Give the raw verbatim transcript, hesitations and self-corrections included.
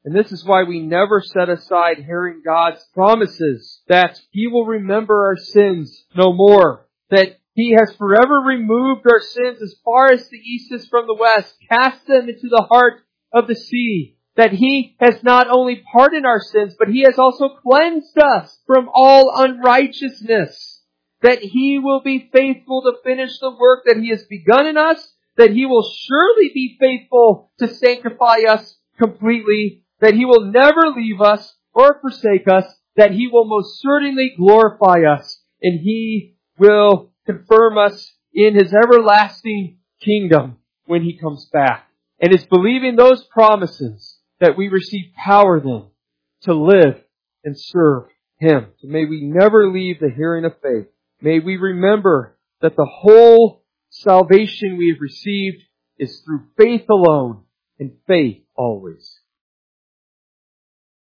And this is why we never set aside hearing God's promises that He will remember our sins no more, that He has forever removed our sins as far as the east is from the west, cast them into the heart of the sea, that He has not only pardoned our sins, but He has also cleansed us from all unrighteousness, that He will be faithful to finish the work that He has begun in us, that He will surely be faithful to sanctify us completely, that He will never leave us or forsake us, that He will most certainly glorify us, and He will confirm us in His everlasting kingdom when He comes back. And it's believing those promises that we receive power then to live and serve Him. So may we never leave the hearing of faith. May we remember that the whole salvation we have received is through faith alone and faith always.